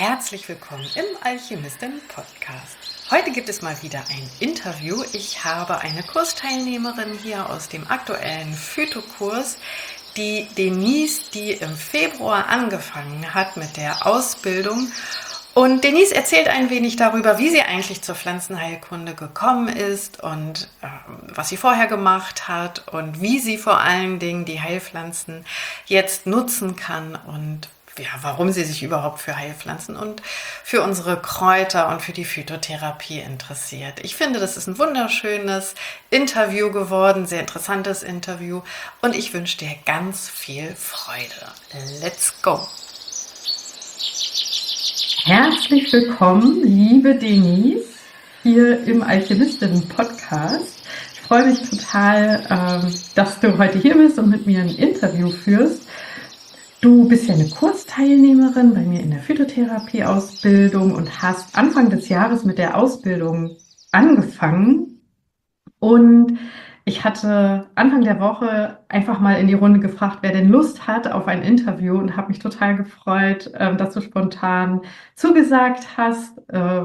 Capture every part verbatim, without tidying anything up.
Herzlich willkommen im Alchemistin-Podcast. Heute gibt es mal wieder ein Interview. Ich habe eine Kursteilnehmerin hier aus dem aktuellen Phytokurs, die Denise, die im Februar angefangen hat mit der Ausbildung. Und Denise erzählt ein wenig darüber, wie sie eigentlich zur Pflanzenheilkunde gekommen ist und äh, was sie vorher gemacht hat und wie sie vor allen Dingen die Heilpflanzen jetzt nutzen kann und ja, warum sie sich überhaupt für Heilpflanzen und für unsere Kräuter und für die Phytotherapie interessiert. Ich finde, das ist ein wunderschönes Interview geworden, sehr interessantes Interview und ich wünsche dir ganz viel Freude. Let's go! Herzlich willkommen, liebe Denise, hier im Alchemistin-Podcast. Ich freue mich total, ähm, dass du heute hier bist und mit mir ein Interview führst. Du bist ja eine Kursteilnehmerin bei mir in der Phytotherapie-Ausbildung und hast Anfang des Jahres mit der Ausbildung angefangen. Und ich hatte Anfang der Woche einfach mal in die Runde gefragt, wer denn Lust hat auf ein Interview und habe mich total gefreut, dass du spontan zugesagt hast.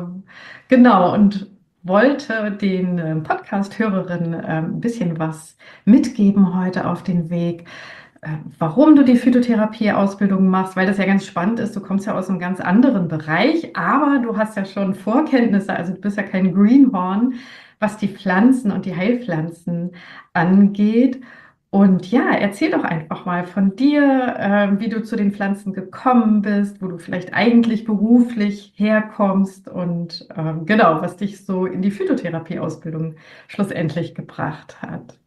Genau, und wollte den Podcast-Hörerinnen ein bisschen was mitgeben heute auf den Weg, warum du die Phytotherapie-Ausbildung machst, weil das ja ganz spannend ist. Du kommst ja aus einem ganz anderen Bereich, aber du hast ja schon Vorkenntnisse, also du bist ja kein Greenhorn, was die Pflanzen und die Heilpflanzen angeht. Und ja, erzähl doch einfach mal von dir, äh, wie du zu den Pflanzen gekommen bist, wo du vielleicht eigentlich beruflich herkommst und äh, genau, was dich so in die Phytotherapie-Ausbildung schlussendlich gebracht hat.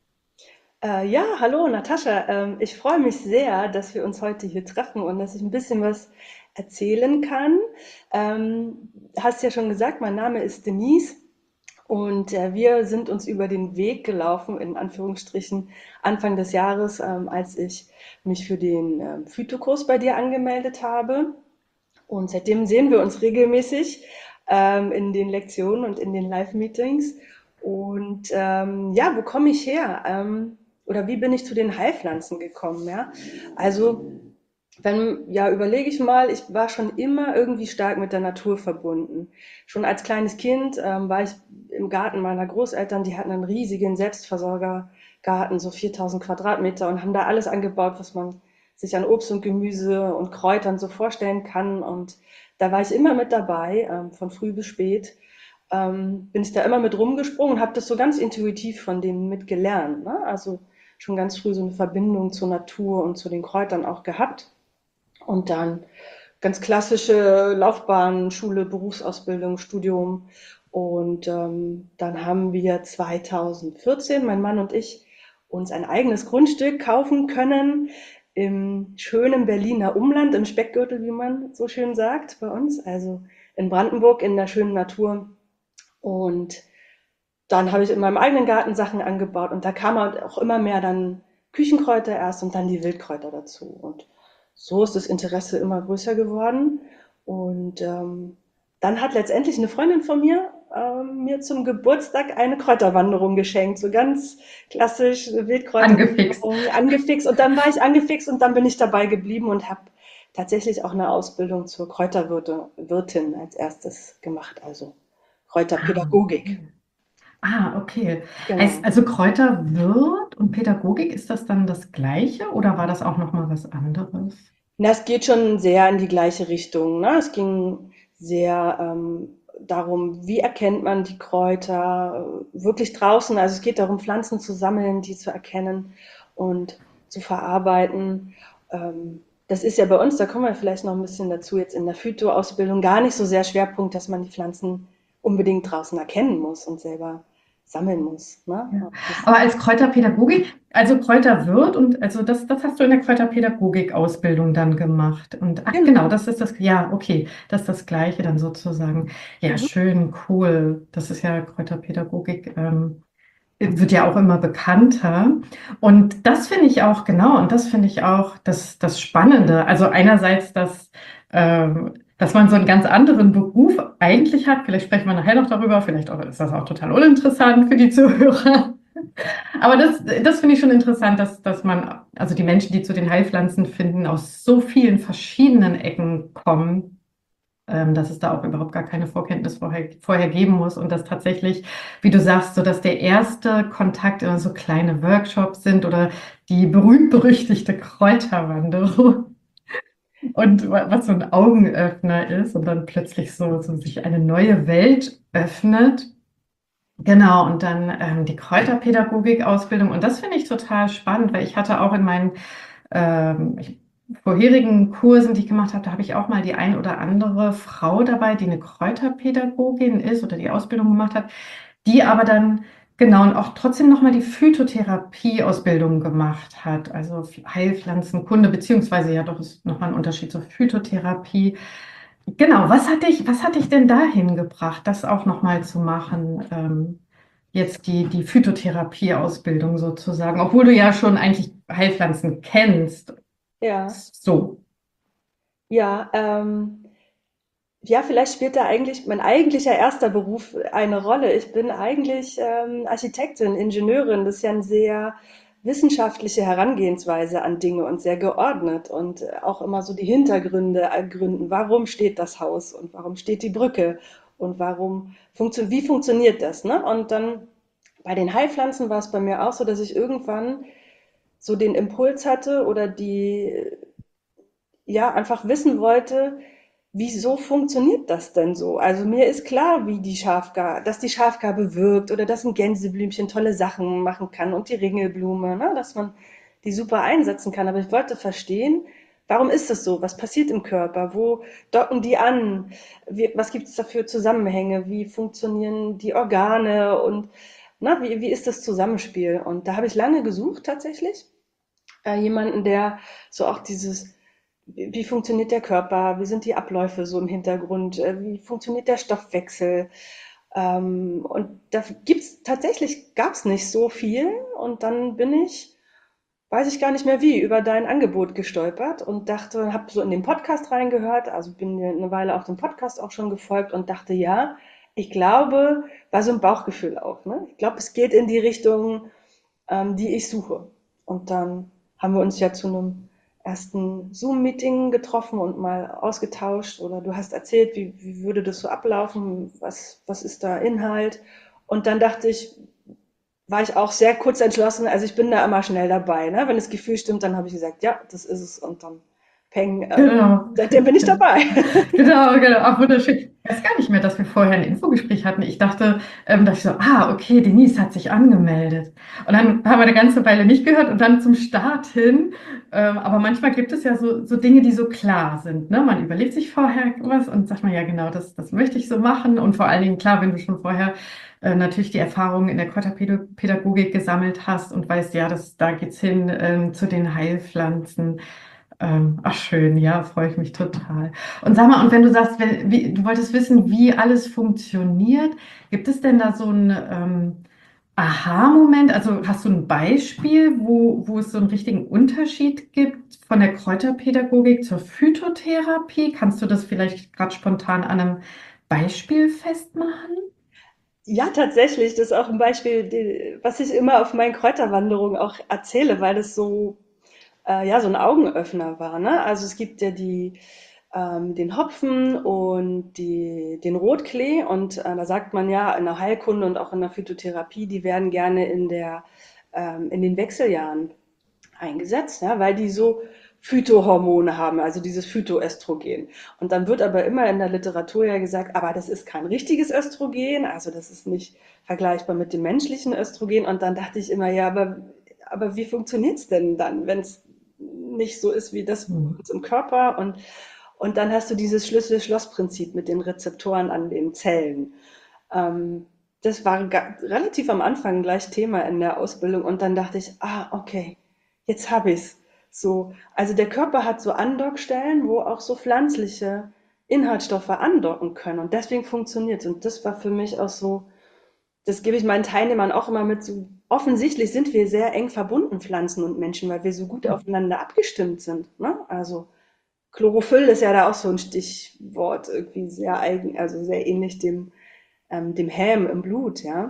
Äh, ja, hallo Natascha. Ähm, ich freue mich sehr, dass wir uns heute hier treffen und dass ich ein bisschen was erzählen kann. Ähm, hast ja schon gesagt, mein Name ist Denise und äh, wir sind uns über den Weg gelaufen, in Anführungsstrichen, Anfang des Jahres, ähm, als ich mich für den ähm, Phytokurs bei dir angemeldet habe. Und seitdem sehen wir uns regelmäßig ähm, in den Lektionen und in den Live-Meetings. Und ähm, ja, wo komme ich her? Ähm, oder wie bin ich zu den Heilpflanzen gekommen? Ja? Also, wenn, ja, überlege ich mal, ich war schon immer irgendwie stark mit der Natur verbunden. Schon als kleines Kind ähm, war ich im Garten meiner Großeltern, die hatten einen riesigen Selbstversorgergarten, so viertausend Quadratmeter und haben da alles angebaut, was man sich an Obst und Gemüse und Kräutern so vorstellen kann. Und da war ich immer mit dabei, ähm, von früh bis spät. Ähm, bin ich da immer mit rumgesprungen und habe das so ganz intuitiv von denen mitgelernt. Ne? Also schon ganz früh so eine Verbindung zur Natur und zu den Kräutern auch gehabt. Und dann ganz klassische Laufbahn, Schule, Berufsausbildung, Studium. Und ähm, dann haben wir zweitausendvierzehn, mein Mann und ich, uns ein eigenes Grundstück kaufen können im schönen Berliner Umland, im Speckgürtel, wie man so schön sagt bei uns, also in Brandenburg in der schönen Natur. Und dann habe ich in meinem eigenen Garten Sachen angebaut und da kam halt auch immer mehr dann Küchenkräuter erst und dann die Wildkräuter dazu. Und so ist das Interesse immer größer geworden. Und ähm, dann hat letztendlich eine Freundin von mir ähm, mir zum Geburtstag eine Kräuterwanderung geschenkt. So ganz klassisch Angefixt. Wildkräuterwanderung, angefixt. Und dann war ich angefixt und dann bin ich dabei geblieben und habe tatsächlich auch eine Ausbildung zur Kräuterwirtin als erstes gemacht, also Ah, Kräuterpädagogik. okay. Ah, okay. Heißt Genau. also Kräuterwirt und Pädagogik, ist das dann das Gleiche oder war das auch noch mal was anderes? Na, es geht schon sehr in die gleiche Richtung, ne? Es ging sehr ähm, darum, wie erkennt man die Kräuter äh, wirklich draußen. Also es geht darum, Pflanzen zu sammeln, die zu erkennen und zu verarbeiten. Ähm, das ist ja bei uns, da kommen wir vielleicht noch ein bisschen dazu, jetzt in der Phyto-Ausbildung gar nicht so sehr Schwerpunkt, dass man die Pflanzen unbedingt draußen erkennen muss und selber sammeln muss. Ne? Ja. Das, Aber als Kräuterpädagogik, also Kräuterwirt und also das, das hast du in der Kräuterpädagogik-Ausbildung dann gemacht. Und ach genau, genau. das ist das, ja, okay, das ist das Gleiche dann sozusagen. Ja, Mhm. schön, cool. Das ist ja Kräuterpädagogik. Ähm, wird ja auch immer bekannter. Und das finde ich auch, genau, und das finde ich auch das, das Spannende. Also einerseits, dass, ähm, dass man so einen ganz anderen Beruf eigentlich hat. Vielleicht sprechen wir nachher noch darüber, vielleicht auch, ist das auch total uninteressant für die Zuhörer. Aber das, das finde ich schon interessant, dass, dass man, also die Menschen, die zu den Heilpflanzen finden, aus so vielen verschiedenen Ecken kommen. ähm, dass es da auch überhaupt gar keine Vorkenntnis vorher, vorher geben muss und dass tatsächlich, wie du sagst, so dass der erste Kontakt immer so kleine Workshops sind oder die berühmt-berüchtigte Kräuterwanderung und wa- was so ein Augenöffner ist und dann plötzlich so, so sich eine neue Welt öffnet. Genau, und dann ähm, die Kräuterpädagogik-Ausbildung. Und das finde ich total spannend, weil ich hatte auch in meinen ähm, ich, vorherigen Kursen, die ich gemacht habe, da habe ich auch mal die ein oder andere Frau dabei, die eine Kräuterpädagogin ist oder die Ausbildung gemacht hat, die aber dann genau und auch trotzdem nochmal die Phytotherapie-Ausbildung gemacht hat, also Heilpflanzenkunde, beziehungsweise ja doch ist nochmal ein Unterschied zur Phytotherapie. Genau, was hat dich, was hat dich denn dahin gebracht, das auch nochmal zu machen? Ähm, jetzt die, die Phytotherapie-Ausbildung sozusagen, obwohl du ja schon eigentlich Heilpflanzen kennst. Ja, So. ja, ähm, ja, vielleicht spielt da eigentlich mein eigentlicher erster Beruf eine Rolle. Ich bin eigentlich ähm, Architektin, Ingenieurin. Das ist ja eine sehr wissenschaftliche Herangehensweise an Dinge und sehr geordnet und äh, auch immer so die Hintergründe ergründen. Warum steht das Haus und warum steht die Brücke und warum funktioniert, wie funktioniert das, ne? Und dann bei den Heilpflanzen war es bei mir auch so, dass ich irgendwann so den Impuls hatte oder die, ja, einfach wissen wollte, wieso funktioniert das denn so? Also mir ist klar, wie die Schafgar, dass die Schafgarbe wirkt oder dass ein Gänseblümchen tolle Sachen machen kann und die Ringelblume, ne, dass man die super einsetzen kann. Aber ich wollte verstehen, warum ist das so? Was passiert im Körper? Wo docken die an? Wie, was gibt es da für Zusammenhänge? Wie funktionieren die Organe? Und na, wie, wie ist das Zusammenspiel? Und da habe ich lange gesucht tatsächlich. Äh, jemanden, der so auch dieses wie wie funktioniert der Körper? Wie sind die Abläufe so im Hintergrund? Äh, Wie funktioniert der Stoffwechsel? Ähm, und da gibt's tatsächlich gab's nicht so viel. Und dann bin ich, weiß ich gar nicht mehr wie, über dein Angebot gestolpert und dachte, habe so in den Podcast reingehört, also bin mir eine Weile auf dem Podcast auch schon gefolgt und dachte, ja, ich glaube, war so ein Bauchgefühl auch, ne? Ich glaube, es geht in die Richtung, ähm, die ich suche. Und dann haben wir uns ja zu einem ersten Zoom-Meeting getroffen und mal ausgetauscht oder du hast erzählt, wie, wie würde das so ablaufen, was, was ist da Inhalt. Und dann dachte ich, war ich auch sehr kurz entschlossen, also ich bin da immer schnell dabei. Ne? Wenn das Gefühl stimmt, dann habe ich gesagt, ja, das ist es. Und dann peng, ähm, Genau. seitdem bin ich dabei. Genau, genau. Ach, wunderschön. Ich weiß gar nicht mehr, dass wir vorher ein Infogespräch hatten. Ich dachte, ähm, dass ich so, ah, okay, Denise hat sich angemeldet. Und dann haben wir eine ganze Weile nicht gehört und dann zum Start hin. Ähm, aber manchmal gibt es ja so, so Dinge, die so klar sind. Ne? Man überlegt sich vorher was und sagt man, ja, genau, das, das möchte ich so machen. Und vor allen Dingen, klar, wenn du schon vorher äh, natürlich die Erfahrungen in der Kräuterpädagogik gesammelt hast und weißt, ja, das, da geht's hin ähm, zu den Heilpflanzen. Ähm, ach schön, ja, freue ich mich total. Und sag mal, und wenn du sagst, wenn, wie, du wolltest wissen, wie alles funktioniert, gibt es denn da so einen ähm, Aha-Moment? Also hast du ein Beispiel, wo, wo es so einen richtigen Unterschied gibt von der Kräuterpädagogik zur Phytotherapie? Kannst du das vielleicht gerade spontan an einem Beispiel festmachen? Ja, tatsächlich, das ist auch ein Beispiel, die, was ich immer auf meinen Kräuterwanderungen auch erzähle, weil das so äh, ja, so ein Augenöffner war, ne? Also es gibt ja die, ähm, den Hopfen und die, den Rotklee und äh, da sagt man ja in der Heilkunde und auch in der Phytotherapie, die werden gerne in der, ähm, in den Wechseljahren eingesetzt, ja, weil die so Phytohormone haben, also dieses Phytoöstrogen. Und dann wird aber immer in der Literatur ja gesagt, aber das ist kein richtiges Östrogen, also das ist nicht vergleichbar mit dem menschlichen Östrogen. Und dann dachte ich immer, ja, aber, aber wie funktioniert es denn dann, wenn es nicht so ist wie das bei Hm. uns im Körper? Und, und dann hast du dieses Schlüssel-Schloss-Prinzip mit den Rezeptoren an den Zellen. Ähm, das war ga- relativ am Anfang gleich Thema in der Ausbildung und dann dachte ich, ah, okay, jetzt habe ich's. So, also der Körper hat so Andockstellen, wo auch so pflanzliche Inhaltsstoffe andocken können und deswegen funktioniert es. Und das war für mich auch so, das gebe ich meinen Teilnehmern auch immer mit, so offensichtlich sind wir sehr eng verbunden, Pflanzen und Menschen, weil wir so gut aufeinander abgestimmt sind. Ne? Also Chlorophyll ist ja da auch so ein Stichwort, irgendwie sehr eigen, also sehr ähnlich dem, ähm, dem Häm im Blut, ja.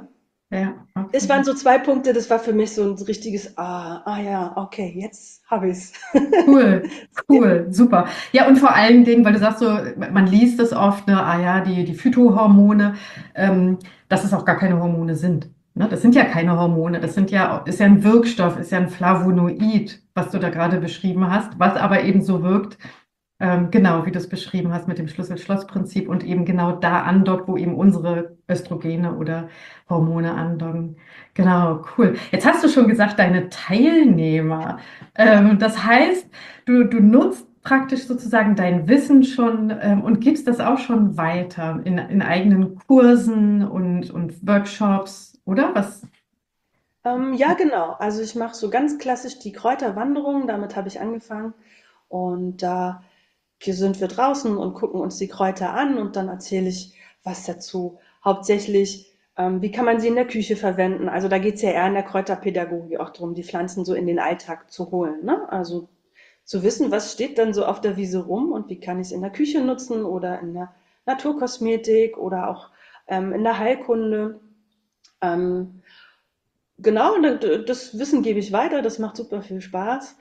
Ja, Das waren absolut. so zwei Punkte, das war für mich so ein richtiges, ah, ah ja, okay, jetzt habe ich's. Cool, Ja. cool, super. Ja, und vor allen Dingen, weil du sagst so, man liest es oft, ne, ah ja, die, die Phytohormone, ähm, dass es auch gar keine Hormone sind. Ne? Das sind ja keine Hormone, das sind ja, ist ja ein Wirkstoff, ist ja ein Flavonoid, was du da gerade beschrieben hast, was aber eben so wirkt, ähm, genau, wie du es beschrieben hast mit dem Schlüssel-Schloss-Prinzip und eben genau da andockt, wo eben unsere Östrogene oder Hormone andocken. Genau, cool. Jetzt hast du schon gesagt, deine Teilnehmer. Ähm, das heißt, du, du nutzt praktisch sozusagen dein Wissen schon ähm, und gibst das auch schon weiter in, in eigenen Kursen und, und Workshops, oder? Was? Ähm, ja, genau. Also ich mache so ganz klassisch die Kräuterwanderung, damit habe ich angefangen. Und da hier sind wir draußen und gucken uns die Kräuter an und dann erzähle ich was dazu. Hauptsächlich, ähm, wie kann man sie in der Küche verwenden? Also da geht es ja eher in der Kräuterpädagogik auch darum, die Pflanzen so in den Alltag zu holen. Ne? Also zu wissen, was steht dann so auf der Wiese rum und wie kann ich es in der Küche nutzen oder in der Naturkosmetik oder auch ähm, in der Heilkunde. Ähm, Genau, und dann, das Wissen gebe ich weiter, das macht super viel Spaß.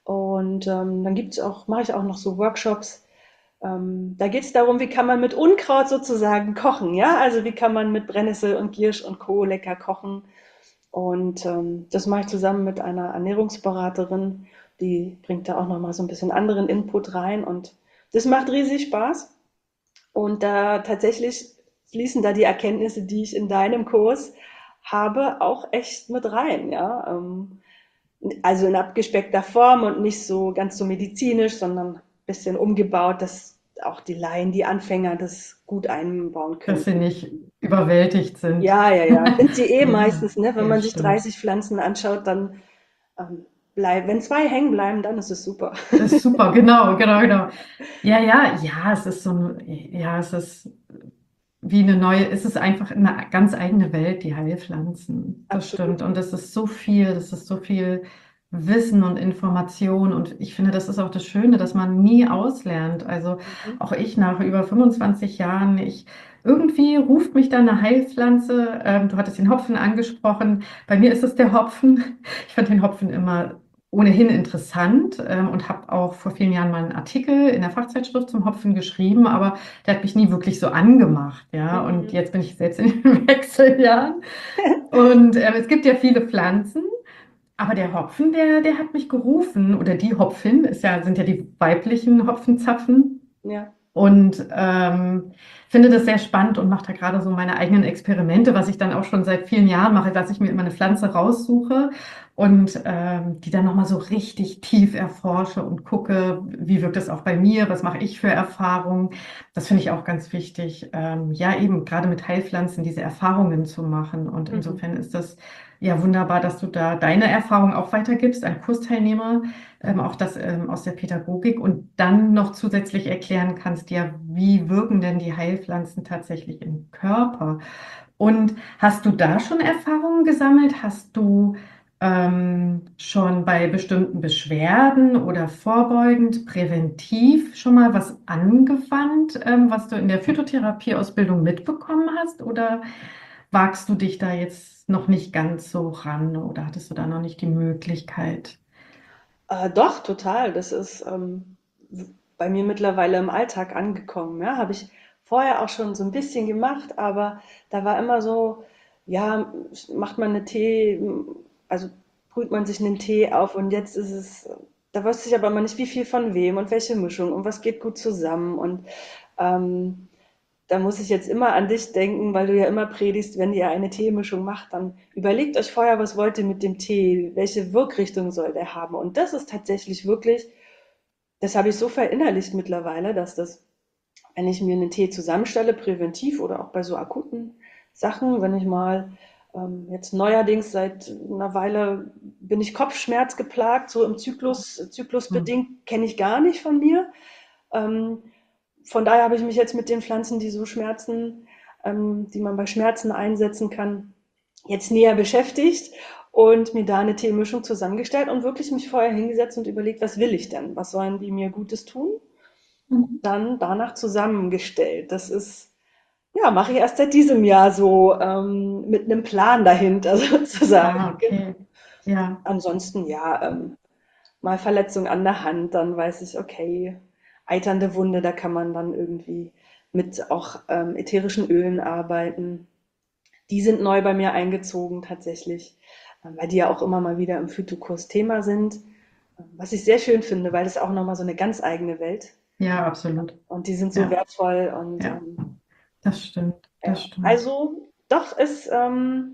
Und ähm, dann gibt's auch, mache ich auch noch so Workshops. Ähm, da geht es darum, wie kann man mit Unkraut sozusagen kochen, ja? Also wie kann man mit Brennnessel und Giersch und Co. lecker kochen. Und ähm, das mache ich zusammen mit einer Ernährungsberaterin, die bringt da auch nochmal so ein bisschen anderen Input rein. Und das macht riesig Spaß. Und da tatsächlich fließen da die Erkenntnisse, die ich in deinem Kurs habe, auch echt mit rein, ja. Ähm, also in abgespeckter Form und nicht so ganz so medizinisch, sondern ein bisschen umgebaut, dass auch die Laien, die Anfänger das gut einbauen Dass sie könnten. nicht überwältigt sind. Ja, ja, ja. Sind sie eh Ja, meistens, ne? Wenn ja, man sich stimmt. dreißig Pflanzen anschaut, dann ähm, bleib, wenn zwei hängen bleiben, dann ist es super. Das ist super, genau, genau, genau. Ja, ja, ja, es ist so ein, ja, es ist wie eine neue, es ist einfach eine ganz eigene Welt, die Heilpflanzen. Das stimmt. Absolut. Und es ist so viel, das ist so viel Wissen und Information. Und ich finde, das ist auch das Schöne, dass man nie auslernt. Also Mhm. auch ich nach über fünfundzwanzig Jahren, ich irgendwie ruft mich dann eine Heilpflanze. Ähm, du hattest den Hopfen angesprochen. Bei mir ist es der Hopfen. Ich fand den Hopfen immer ohnehin interessant ähm, und habe auch vor vielen Jahren mal einen Artikel in der Fachzeitschrift zum Hopfen geschrieben, aber der hat mich nie wirklich so angemacht, ja. Und Mhm. jetzt bin ich selbst in den Wechseljahren. Und ähm, es gibt ja viele Pflanzen, aber der Hopfen, der, der hat mich gerufen, oder die Hopfin, ist ja, sind ja die weiblichen Hopfenzapfen. Ja. Und ähm, finde das sehr spannend und mache da gerade so meine eigenen Experimente, was ich dann auch schon seit vielen Jahren mache, dass ich mir immer eine Pflanze raussuche und ähm, die dann nochmal so richtig tief erforsche und gucke, wie wirkt es auch bei mir, was mache ich für Erfahrungen. Das finde ich auch ganz wichtig, ähm, ja eben gerade mit Heilpflanzen diese Erfahrungen zu machen. Und Mhm. insofern ist das ja wunderbar, dass du da deine Erfahrung auch weitergibst an Kursteilnehmer, ähm, auch das ähm, aus der Pädagogik und dann noch zusätzlich erklären kannst, ja, wie wirken denn die Heilpflanzen tatsächlich im Körper? Und hast du da schon Erfahrungen gesammelt? Hast du ähm, schon bei bestimmten Beschwerden oder vorbeugend, präventiv schon mal was angewandt, ähm, was du in der Phytotherapieausbildung mitbekommen hast? Oder wagst du dich da jetzt noch nicht ganz so ran oder hattest du da noch nicht die Möglichkeit? Äh, doch, total. Das ist ähm, w- bei mir mittlerweile im Alltag angekommen. Ja, habe ich vorher auch schon so ein bisschen gemacht, aber da war immer so, ja, macht man eine Tee, also brüht man sich einen Tee auf und jetzt ist es, da wusste ich aber immer nicht, wie viel von wem und welche Mischung und was geht gut zusammen und ähm, da muss ich jetzt immer an dich denken, weil du ja immer predigst, wenn ihr eine Teemischung macht, dann überlegt euch vorher, was wollt ihr mit dem Tee? Welche Wirkrichtung soll der haben? Und das ist tatsächlich wirklich, das habe ich so verinnerlicht mittlerweile, dass das, wenn ich mir einen Tee zusammenstelle, präventiv oder auch bei so akuten Sachen, wenn ich mal ähm, jetzt neuerdings seit einer Weile bin ich Kopfschmerz geplagt, so im Zyklus, Hm. zyklusbedingt kenne ich gar nicht von mir. Ähm, von daher habe ich mich jetzt mit den Pflanzen, die so Schmerzen, ähm, die man bei Schmerzen einsetzen kann, jetzt näher beschäftigt und mir da eine Teemischung zusammengestellt und wirklich mich vorher hingesetzt und überlegt, was will ich denn? Was sollen die mir Gutes tun? Dann danach zusammengestellt. Das ist, Ja, mache ich erst seit diesem Jahr so ähm, mit einem Plan dahinter Ah, sozusagen. Genau. okay. Ja, Ansonsten ja, ähm, mal Verletzung an der Hand, dann weiß ich, okay, eiternde Wunde, da kann man dann irgendwie mit auch ähm, ätherischen Ölen arbeiten. Die sind neu bei mir eingezogen tatsächlich, äh, weil die ja auch immer mal wieder im Phytokurs Thema sind. Äh, Was ich sehr schön finde, weil das auch nochmal so eine ganz eigene Welt ja, absolut. und die sind so Ja, wertvoll und ja, ähm, das stimmt, das ja, stimmt. also doch ist, ähm,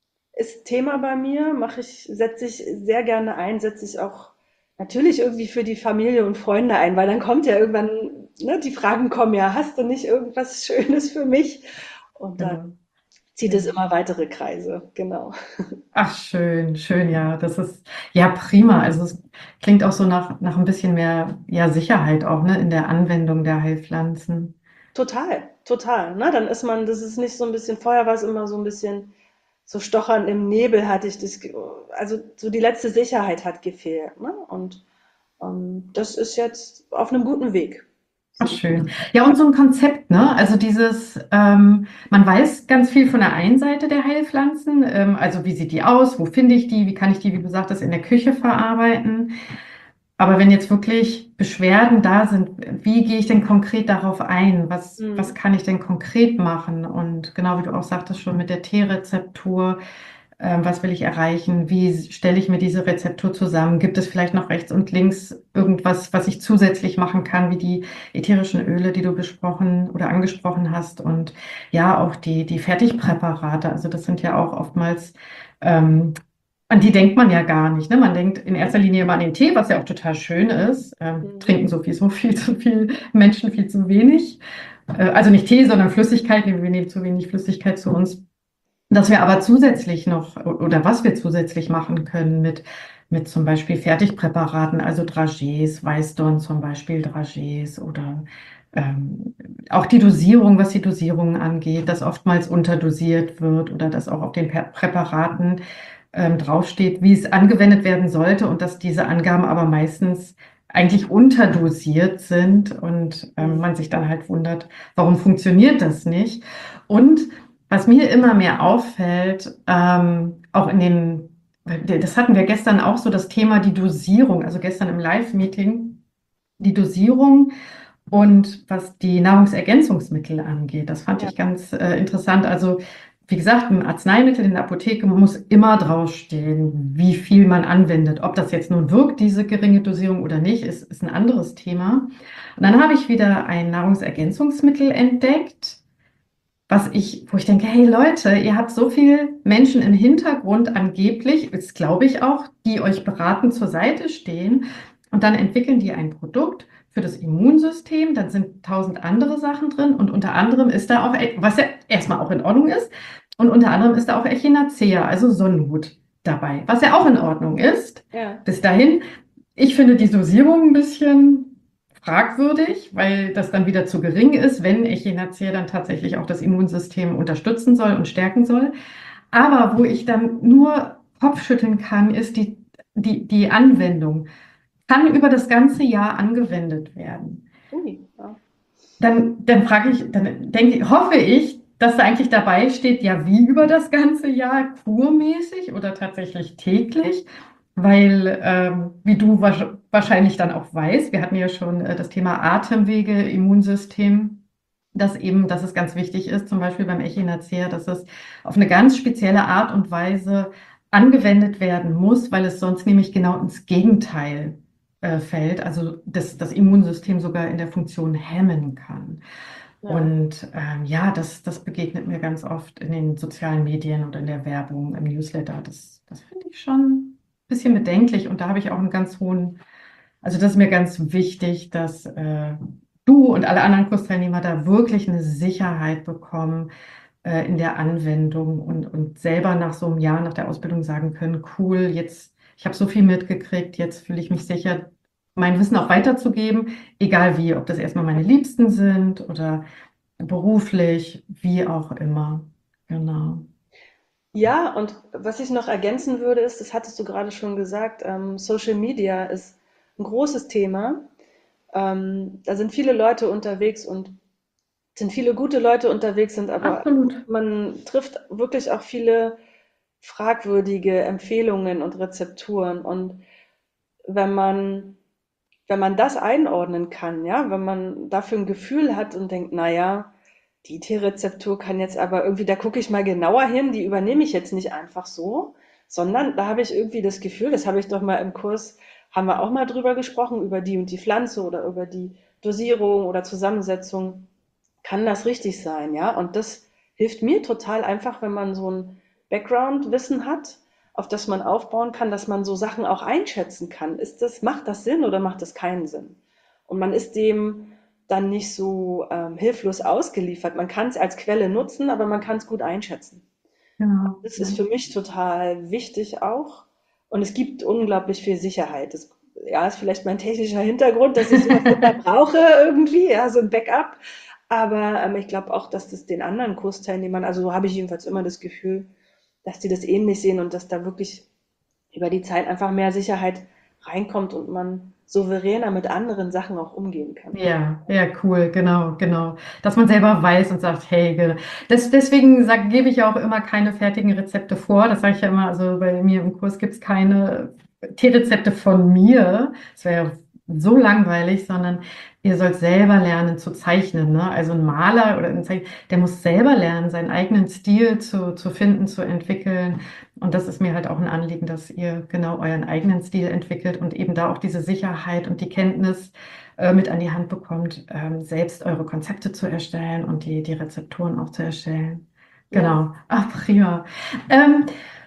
ist Thema bei mir, mache ich, setze ich sehr gerne ein, setze ich auch natürlich irgendwie für die Familie und Freunde ein, weil dann kommt ja irgendwann, ne, die Fragen kommen ja, hast du nicht irgendwas Schönes für mich? Und dann Genau. zieht es Ja. immer weitere Kreise, genau. Ach, schön, schön, ja. Das ist ja prima. Also es klingt auch so nach, nach ein bisschen mehr ja, Sicherheit auch, ne, in der Anwendung der Heilpflanzen. Total, total. Ne? Dann ist man, das ist nicht so ein bisschen, vorher war es immer so ein bisschen so stochern im Nebel hatte ich das, ge- also so die letzte Sicherheit hat gefehlt. Ne? Und ähm, das ist jetzt auf einem guten Weg. Ach, So. schön. Ja, und so ein Konzept, ne? Also dieses, ähm, man weiß ganz viel von der einen Seite der Heilpflanzen, ähm, also wie sieht die aus, wo finde ich die, wie kann ich die, wie du sagtest, in der Küche verarbeiten. Aber wenn jetzt wirklich Beschwerden da sind, wie gehe ich denn konkret darauf ein? Was, was Mhm. kann ich denn konkret machen? Und genau wie du auch sagtest, schon mit der T-Rezeptur, ähm, was will ich erreichen? Wie stelle ich mir diese Rezeptur zusammen? Gibt es vielleicht noch rechts und links irgendwas, was ich zusätzlich machen kann, wie die ätherischen Öle, die du besprochen oder angesprochen hast? Und ja, auch die, die Fertigpräparate. Also das sind ja auch oftmals ähm, an die denkt man ja gar nicht. Ne? Man denkt in erster Linie immer an den Tee, was ja auch total schön ist. Ähm, Mhm. trinken sowieso viel zu viel Menschen viel zu wenig. Äh, also nicht Tee, sondern Flüssigkeit. Wir nehmen zu wenig Flüssigkeit zu uns. Dass wir aber zusätzlich noch oder was wir zusätzlich machen können mit, mit zum Beispiel Fertigpräparaten, also Dragés, Weißdorn zum Beispiel, Dragés oder ähm, auch die Dosierung, was die Dosierung angeht, dass oftmals unterdosiert wird oder dass auch auf den Prä- Präparaten ähm, draufsteht, wie es angewendet werden sollte und dass diese Angaben aber meistens eigentlich unterdosiert sind und ähm, Mhm. man sich dann halt wundert, warum funktioniert das nicht? Und was mir immer mehr auffällt, ähm, auch in den, das hatten wir gestern auch so, das Thema die Dosierung, also gestern im Live-Meeting, die Dosierung und was die Nahrungsergänzungsmittel angeht. Das fand Ja. ich ganz äh, interessant. Also, wie gesagt, ein Arzneimittel in der Apotheke muss immer draufstehen, wie viel man anwendet. Ob das jetzt nun wirkt, diese geringe Dosierung oder nicht, ist, ist ein anderes Thema. Und dann habe ich wieder ein Nahrungsergänzungsmittel entdeckt, was ich, wo ich denke, hey Leute, ihr habt so viele Menschen im Hintergrund angeblich, das glaube ich auch, die euch beratend zur Seite stehen und dann entwickeln die ein Produkt für das Immunsystem, dann sind tausend andere Sachen drin und unter anderem ist da auch, was ja erstmal auch in Ordnung ist, und unter anderem ist da auch Echinacea, also Sonnenhut dabei, was ja auch in Ordnung ist. Ja. Bis dahin, ich finde die Dosierung ein bisschen fragwürdig, weil das dann wieder zu gering ist, wenn Echinacea dann tatsächlich auch das Immunsystem unterstützen soll und stärken soll. Aber wo ich dann nur Kopfschütteln kann, ist die, die, die Anwendung. Kann über das ganze Jahr angewendet werden. Ui, ja. Dann, dann frage ich, dann denke ich, hoffe ich, dass da eigentlich dabei steht, ja, wie über das ganze Jahr, kurmäßig oder tatsächlich täglich, weil, ähm, wie du wahrsch- wahrscheinlich dann auch weißt, wir hatten ja schon äh, das Thema Atemwege, Immunsystem, dass eben, dass es ganz wichtig ist, zum Beispiel beim Echinacea, dass es auf eine ganz spezielle Art und Weise angewendet werden muss, weil es sonst nämlich genau ins Gegenteil äh, fällt, also das, das Immunsystem sogar in der Funktion hemmen kann. Ja. Und ähm, ja, das, das begegnet mir ganz oft in den sozialen Medien oder in der Werbung, im Newsletter. Das, das finde ich schon ein bisschen bedenklich. Und da habe ich auch einen ganz hohen, also das ist mir ganz wichtig, dass äh, du und alle anderen Kursteilnehmer da wirklich eine Sicherheit bekommen äh, in der Anwendung und, und selber nach so einem Jahr nach der Ausbildung sagen können, cool, jetzt, ich habe so viel mitgekriegt, jetzt fühle ich mich sicher, mein Wissen auch weiterzugeben, egal wie, ob das erstmal meine Liebsten sind oder beruflich, wie auch immer. Genau. Ja, und was ich noch ergänzen würde, ist, das hattest du gerade schon gesagt, ähm, Social Media ist ein großes Thema. Ähm, da sind viele Leute unterwegs und sind viele gute Leute unterwegs, sind aber Absolut. man trifft wirklich auch viele fragwürdige Empfehlungen und Rezepturen. Und wenn man, wenn man das einordnen kann, ja, wenn man dafür ein Gefühl hat und denkt, naja, die Teerezeptur kann jetzt aber irgendwie, da gucke ich mal genauer hin, die übernehme ich jetzt nicht einfach so, sondern da habe ich irgendwie das Gefühl, das habe ich doch mal im Kurs, haben wir auch mal drüber gesprochen, über die und die Pflanze oder über die Dosierung oder Zusammensetzung. Kann das richtig sein, ja? Und das hilft mir total einfach, wenn man so ein Background-Wissen hat, auf das man aufbauen kann, dass man so Sachen auch einschätzen kann. Ist das, macht das Sinn oder macht das keinen Sinn? Und man ist dem dann nicht so ähm, hilflos ausgeliefert. Man kann es als Quelle nutzen, aber man kann es gut einschätzen. Genau. Das ist für mich total wichtig auch. Und es gibt unglaublich viel Sicherheit. Das, ja, ist vielleicht mein technischer Hintergrund, dass ich sowas immer brauche irgendwie, ja, so ein Backup. Aber ähm, ich glaube auch, dass das den anderen Kursteilnehmern, also so habe ich jedenfalls immer das Gefühl, dass die das ähnlich sehen und dass da wirklich über die Zeit einfach mehr Sicherheit reinkommt und man souveräner mit anderen Sachen auch umgehen kann. Ja, ja, cool, genau, genau. Dass man selber weiß und sagt, hey, ge- das, deswegen sag, gebe ich ja auch immer keine fertigen Rezepte vor. Das sage ich ja immer, also bei mir im Kurs gibt es keine Teerezepte von mir. Das wäre ja so langweilig, sondern ihr sollt selber lernen zu zeichnen, ne? Also ein Maler oder ein Zeichner, der muss selber lernen, seinen eigenen Stil zu, zu finden, zu entwickeln. Und das ist mir halt auch ein Anliegen, dass ihr genau euren eigenen Stil entwickelt und eben da auch diese Sicherheit und die Kenntnis äh, mit an die Hand bekommt, ähm, selbst eure Konzepte zu erstellen und die, die Rezepturen auch zu erstellen. Ja. Genau. Ach, prima. Ähm,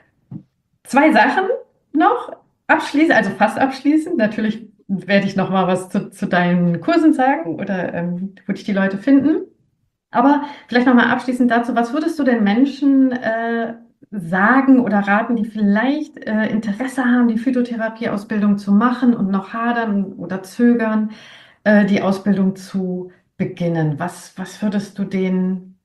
zwei Sachen noch abschließend, also fast abschließend. Natürlich werde ich noch mal was zu, zu deinen Kursen sagen oder ähm, wo dich die Leute finden. Aber vielleicht noch mal abschließend dazu, was würdest du den Menschen äh, sagen oder raten, die vielleicht äh, Interesse haben, die Phytotherapie-Ausbildung zu machen und noch hadern oder zögern, äh, die Ausbildung zu beginnen? Was, was würdest du denen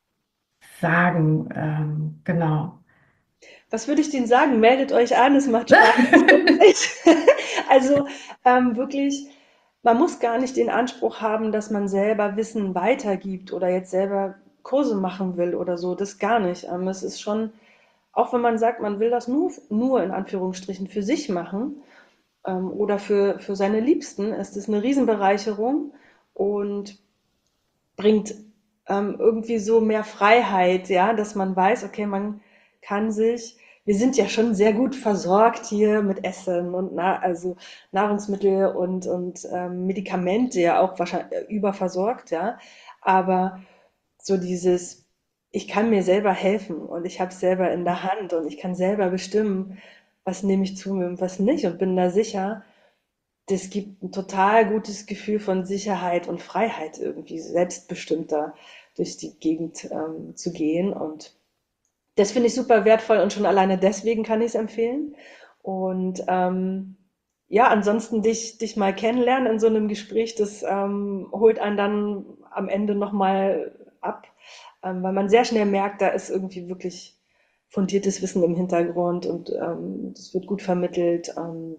sagen? Ähm, genau. Was würde ich denen sagen? Meldet euch an, es macht Spaß, es lohnt sich. Also ähm, wirklich, man muss gar nicht den Anspruch haben, dass man selber Wissen weitergibt oder jetzt selber Kurse machen will oder so. Das gar nicht. Ähm, es ist schon, auch wenn man sagt, man will das nur, nur in Anführungsstrichen für sich machen ähm, oder für, für seine Liebsten, ist es eine Riesenbereicherung und bringt ähm, irgendwie so mehr Freiheit, ja, dass man weiß, okay, man kann sich, wir sind ja schon sehr gut versorgt hier mit Essen und na, also Nahrungsmittel und, und ähm, Medikamente ja auch wahrscheinlich äh, überversorgt, ja, aber so dieses, ich kann mir selber helfen und ich habe es selber in der Hand und ich kann selber bestimmen, was nehme ich zu mir und was nicht und bin da sicher, das gibt ein total gutes Gefühl von Sicherheit und Freiheit irgendwie, selbstbestimmter durch die Gegend ähm, zu gehen. Und das finde ich super wertvoll und schon alleine deswegen kann ich es empfehlen. Und ähm, ja, ansonsten dich, dich mal kennenlernen in so einem Gespräch, das ähm, holt einen dann am Ende nochmal ab, ähm, weil man sehr schnell merkt, da ist irgendwie wirklich fundiertes Wissen im Hintergrund und ähm, das wird gut vermittelt. Ähm,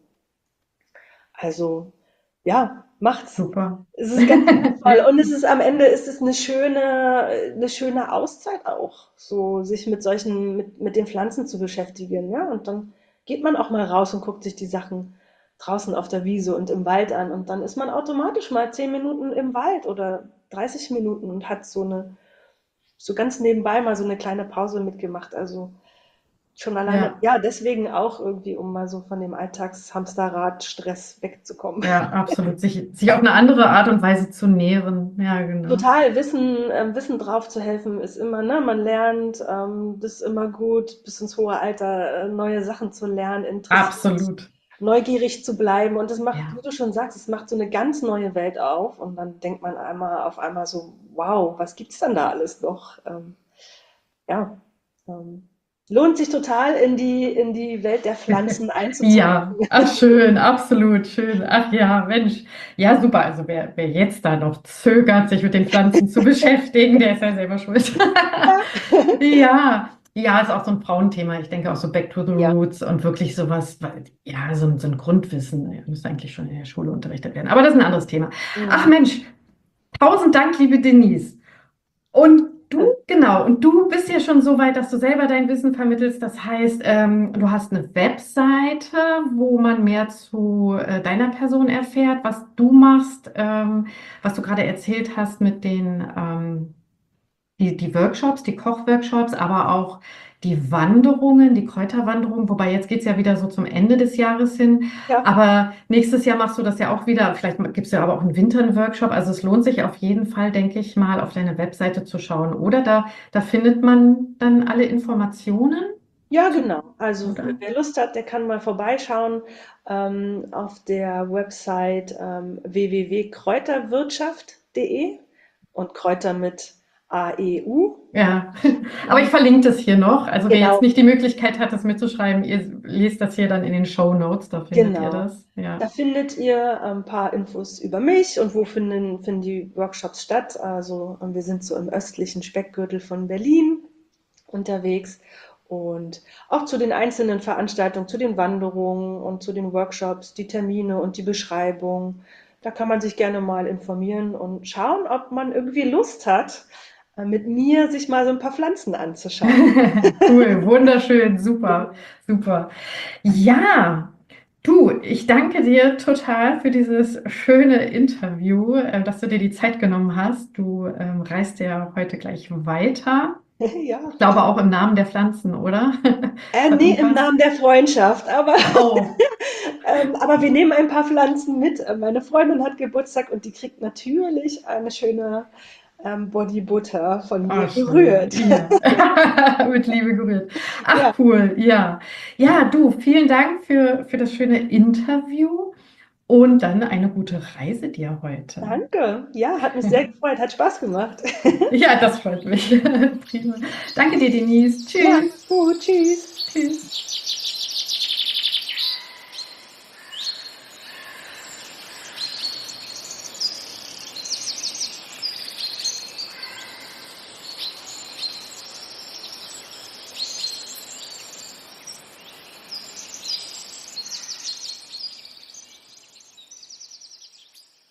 also, ja, macht's. Super. Es ist ganz toll. Und es ist am Ende ist es eine schöne, eine schöne Auszeit auch, so sich mit solchen, mit, mit den Pflanzen zu beschäftigen, ja. Und dann geht man auch mal raus und guckt sich die Sachen draußen auf der Wiese und im Wald an. Und dann ist man automatisch mal zehn Minuten im Wald oder dreißig Minuten und hat so eine, so ganz nebenbei mal so eine kleine Pause mitgemacht. Also schon alleine, Ja. ja, deswegen auch irgendwie, um mal so von dem Alltagshamsterrad-Stress wegzukommen. Ja, absolut. Sich, sich auf eine andere Art und Weise zu nähren. Ja, genau. Total, Wissen, ähm, Wissen drauf zu helfen ist immer, ne, man lernt, ähm, das ist immer gut, bis ins hohe Alter äh, neue Sachen zu lernen, interessiert, Absolut. neugierig zu bleiben. Und das macht, wie Ja. du schon sagst, es macht so eine ganz neue Welt auf. Und dann denkt man einmal auf einmal so, wow, was gibt's denn da alles noch? Ähm, ja, ähm, lohnt sich total in die, in die Welt der Pflanzen einzutauchen. Ja, ach schön, absolut schön. Ach ja, Mensch. Ja, super. Also wer, wer jetzt da noch zögert, sich mit den Pflanzen zu beschäftigen, der ist ja selber schuld. Ja, ja, ist auch so ein Frauenthema. Ich denke auch so Back to the Ja, Roots und wirklich sowas, weil- ja, so, ein- so ein Grundwissen, ja, müsste eigentlich schon in der Schule unterrichtet werden. Aber das ist ein anderes Thema. Ach mhm. Mensch, tausend Dank, liebe Denise. Und du, genau, und du bist ja schon so weit, dass du selber dein Wissen vermittelst. Das heißt, ähm, du hast eine Webseite, wo man mehr zu äh, deiner Person erfährt, was du machst, ähm, was du gerade erzählt hast mit den ähm, die, die Workshops, die Kochworkshops, aber auch die Wanderungen, die Kräuterwanderungen, wobei jetzt geht's ja wieder so zum Ende des Jahres hin. Ja. Aber nächstes Jahr machst du das ja auch wieder. Vielleicht gibt's ja aber auch im Winter einen Workshop. Also es lohnt sich auf jeden Fall, denke ich mal, auf deine Webseite zu schauen. Oder da, da findet man dann alle Informationen, Ja, genau. Also oder? wer Lust hat, der kann mal vorbeischauen ähm, auf der Website ähm, w w w punkt kräuterwirtschaft punkt de und Kräuter mit A E U. Ja, aber ich verlinke das hier noch. Also wer jetzt Genau, nicht die Möglichkeit hat, das mitzuschreiben, ihr lest das hier dann in den Show Notes, da findet ihr genau. das. Ja. Da findet ihr ein paar Infos über mich und wo finden, finden die Workshops statt. Also ähm, wir sind so im östlichen Speckgürtel von Berlin unterwegs und auch zu den einzelnen Veranstaltungen, zu den Wanderungen und zu den Workshops, die Termine und die Beschreibung. Da kann man sich gerne mal informieren und schauen, ob man irgendwie Lust hat, äh, mit mir sich mal so ein paar Pflanzen anzuschauen. Cool, wunderschön, super, super. Ja, du, ich danke dir total für dieses schöne Interview, äh, dass du dir die Zeit genommen hast. Du ähm, reist ja heute gleich weiter. Ja. Ich glaube auch im Namen der Pflanzen, oder? Äh, Hat nee, im irgendwas? Namen der Freundschaft, aber, Oh, ähm, aber wir nehmen ein paar Pflanzen mit. Äh, Meine Freundin hat Geburtstag und die kriegt natürlich eine schöne ähm, Body Butter von ah, mir schön. gerührt. Ja, mit Liebe gerührt. Ach, Ja, cool, ja. Ja, du, vielen Dank für, für das schöne Interview und dann eine gute Reise dir heute. danke. Ja, hat mich sehr gefreut, hat Spaß gemacht. Ja, das freut mich. Prima. Danke dir, Denise. Ja, Tschüss. gut, tschüss. Tschüss.